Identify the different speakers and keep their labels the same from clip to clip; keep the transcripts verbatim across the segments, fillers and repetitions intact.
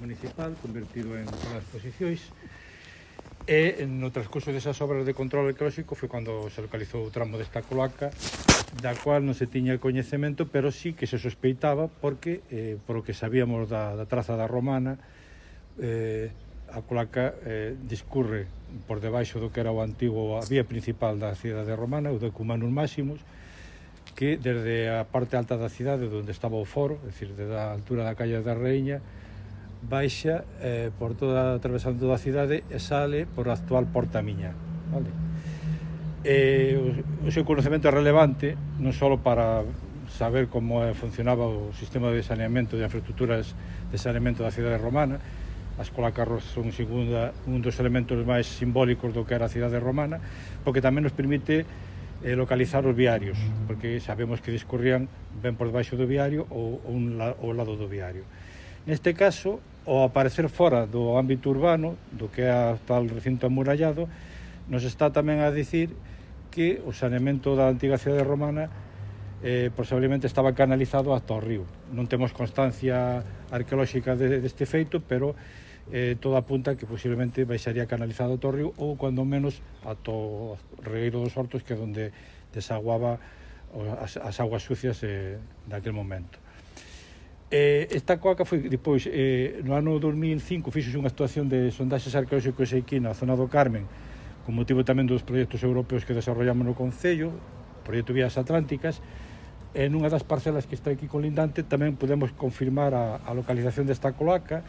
Speaker 1: municipal, convertido en sala de exposicións, e no transcurso desas obras de control arqueolóxico foi cando se localizou o tramo desta cloaca, da cual non se tiña coñecemento, pero sí que se sospeitaba, porque, eh, por o que sabíamos da, da traza da romana, eh, a cloaca eh, discurre por debaixo do que era o antigo, a vía principal da cidade romana, o de Cumanus Máximos, que desde a parte alta da cidade, onde estaba o foro, é dicir, desde a altura da calle da Reina, baixa eh, por toda, atravesando toda a cidade e sale por a actual Porta Miña, vale? E o, o seu conocemento é relevante non só para saber como funcionaba o sistema de saneamento de infraestructuras de saneamento da cidade romana. As cloacas son segunda, un dos elementos máis simbólicos do que era a cidade romana, porque tamén nos permite eh, localizar os viarios, porque sabemos que discorrían ben por debaixo do viario ou, ou un la, ao lado do viario. Neste caso, ao aparecer fora do ámbito urbano, do que é o tal recinto amurallado, nos está tamén a dicir que o saneamento da antiga cidade romana eh, posiblemente estaba canalizado ata o río. Non temos constancia arqueolóxica de, deste feito, pero eh, todo apunta que posiblemente baixaría canalizado ata o río ou, cando menos, ata o regueiro dos Hortos, que é onde desaguaba as, as aguas sucias eh, naquele momento. Eh, esta cloaca foi, depois, eh, no ano dos mil cinco, fixose unha actuación de sondaxes arqueolóxicos aquí na zona do Carmen, con motivo tamén dos proxectos europeos que desarrollamos no Concello, o proxecto Vías Atlánticas, e nunha das parcelas que está aquí colindante tamén podemos confirmar a, a localización desta cloaca,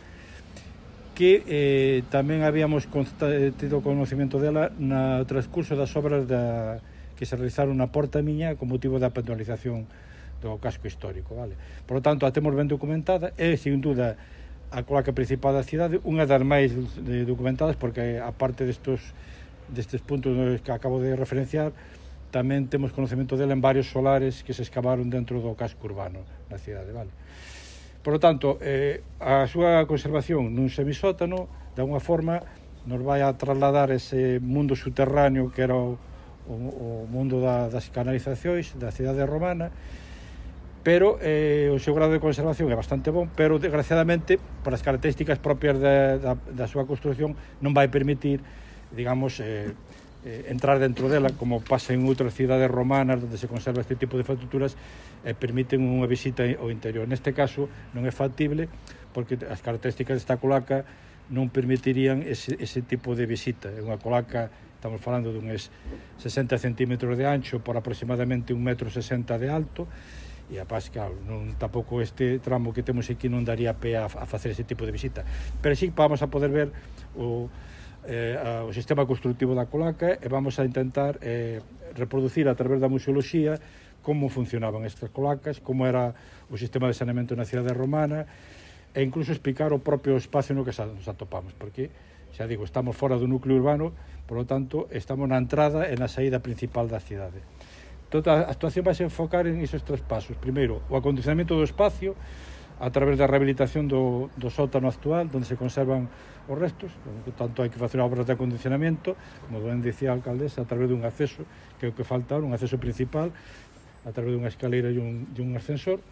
Speaker 1: que eh, tamén habíamos tido conocimiento dela no transcurso das obras da, que se realizaron na Porta Miña con motivo da penalización do casco histórico, vale? Por lo tanto, a temos ben documentada, e, sin dúda, a cloaca principal da cidade, unha das máis documentadas, porque, aparte destes, destes puntos que acabo de referenciar, tamén temos conocemento dela en varios solares que se escavaron dentro do casco urbano da cidade, vale? Por lo tanto, eh, a súa conservación nun semisótano, de alguna forma, nos vai a trasladar ese mundo subterráneo que era o, o, o mundo da, das canalizacións da cidade romana, pero eh, o seu grado de conservación é bastante bon, pero desgraciadamente, por as características propias da, da, da súa construcción, non vai permitir, digamos, eh, eh, entrar dentro dela, como pasa en outras cidades romanas onde se conserva este tipo de infraestructuras, e eh, permiten unha visita ao interior. Neste caso non é factible, porque as características desta cloaca non permitirían ese, ese tipo de visita. É unha cloaca, estamos falando dunhas sesenta centímetros de ancho por aproximadamente un metro sesenta de alto, e a paz, claro, non, tampouco este tramo que temos aquí non daría pé a, a facer ese tipo de visita, pero sí vamos a poder ver o, eh, a, o sistema constructivo da cloaca, e vamos a intentar eh, reproducir a través da museoloxía como funcionaban estas cloacas, como era o sistema de saneamento na cidade romana, e incluso explicar o propio espacio no que nos atopamos, porque, xa digo, estamos fora do núcleo urbano, por lo tanto, estamos na entrada e na saída principal da cidade. Toda a actuación vai se enfocar en esos tres pasos. Primeiro, o acondicionamento do espacio a través da rehabilitación do, do sótano actual, onde se conservan os restos. Tanto hai que facer obras de acondicionamento, como ben dicía a alcaldesa, a través dun acceso, que é o que falta, un acceso principal, a través dunha escaleira e un, e un ascensor.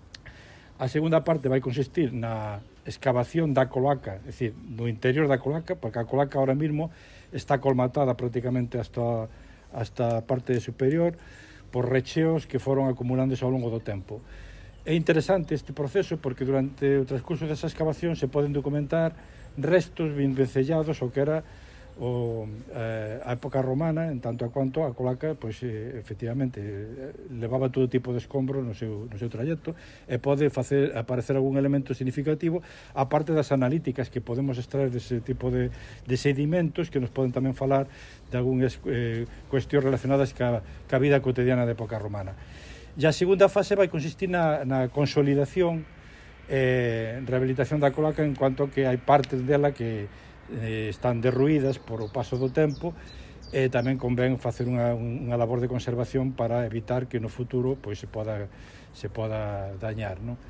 Speaker 1: A segunda parte vai consistir na excavación da cloaca, é dicir, do interior da cloaca, porque a cloaca ahora mismo está colmatada prácticamente hasta, hasta a parte superior, por recheos que foron acumulándose ao longo do tempo. É interesante este proceso porque durante o transcurso desa excavación se poden documentar restos ben vencellados o que era o, eh, a época romana, en tanto a cuanto a cloaca, pois, eh, efectivamente, eh, levaba todo tipo de escombros no seu, no seu trayecto, e pode facer aparecer algún elemento significativo, aparte das analíticas que podemos extraer dese tipo de, de sedimentos, que nos poden tamén falar de algúnas eh, cuestións relacionadas ca, ca vida cotidiana da época romana. E a segunda fase vai consistir na, na consolidación e eh, rehabilitación da cloaca, en cuanto que hai partes dela que eh, están derruídas por o paso do tempo, e tamén convén facer unha, unha labor de conservación para evitar que no futuro pois, se poda, se poda dañar, non?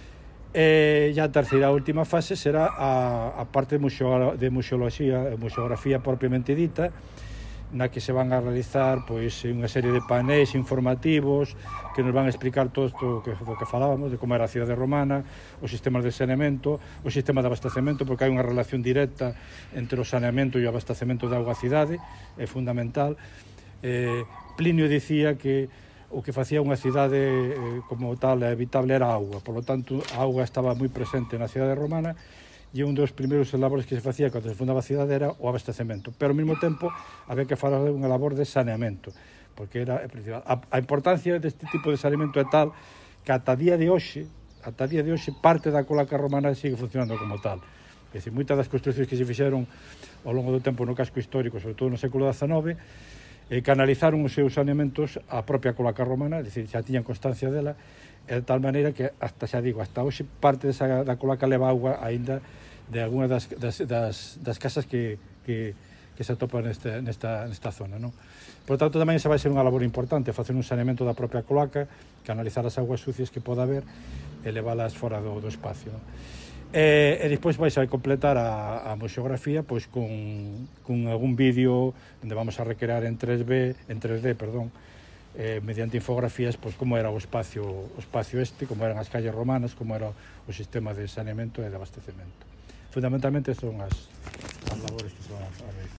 Speaker 1: E a terceira a última fase será a, a parte de, museo, de museoloxía, museografía propiamente dita, na que se van a realizar pois unha serie de panéis informativos que nos van a explicar todo isto que, do que falábamos, de como era a cidade romana, os sistemas de saneamento, o sistema de abastecemento, porque hai unha relación directa entre o saneamento e o abastecemento de auga a cidade, é fundamental. Eh, Plinio dicía que o que facía unha cidade eh, como tal habitable era a auga, por lo tanto a auga estaba moi presente na cidade romana, e un dos primeiros labores que se facía cando se fundaba a cidade era o abastecemento, pero ao mesmo tempo había que falar de unha labor de saneamento, porque era a, a importancia deste tipo de saneamento é tal que ata día de hoxe, ata día de hoxe parte da cloaca romana sigue funcionando como tal. É dicir, moitas das construccións que se fixeron ao longo do tempo no casco histórico, sobre todo no século dezenove, eh, canalizaron os seus saneamentos á propia cloaca romana, é dicir, xa tiñan constancia dela, de tal maneira que, hasta xa digo, hasta hoxe parte desa, da cloaca leva auga aínda de algunhas das, das, das, das casas que, que, que se atopan neste, nesta, nesta zona, non? Por tanto, tamén esa vai ser unha labor importante, facer un saneamento da propia cloaca, canalizar as augas sucias que poda haber e leválas fora do, do espacio, non? E, e despois vais a completar a, a museografía pois con, con algún vídeo onde vamos a recrear en tres D, en tres D, perdón, eh, mediante infografías, pois como era o espacio, o espacio este, como eran as calles romanas, como era o sistema de saneamento e de abastecemento. Fundamentalmente son as, as labores que se van a realizar.